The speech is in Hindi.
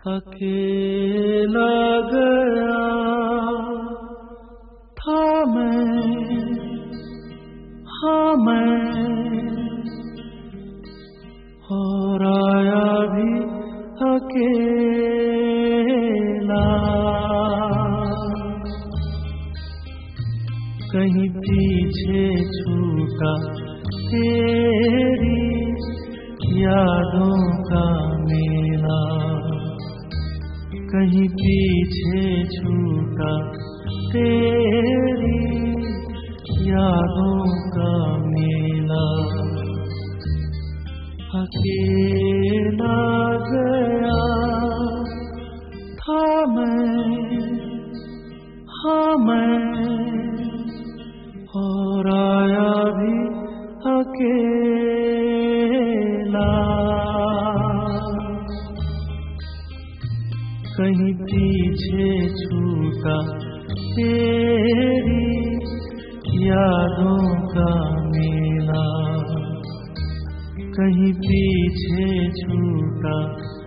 अकेला गया था मैं, हाँ मैं, और आया भी अकेला। कहीं पीछे छूटा तेरी यादों का मेला, कहीं पीछे छूटा तेरी यादों का मेला। अकेला गया था मैं, हाँ मैं, और आया भी अकेला। कहीं पीछे छूटा तेरी यादों का मेला, कहीं पीछे छूटा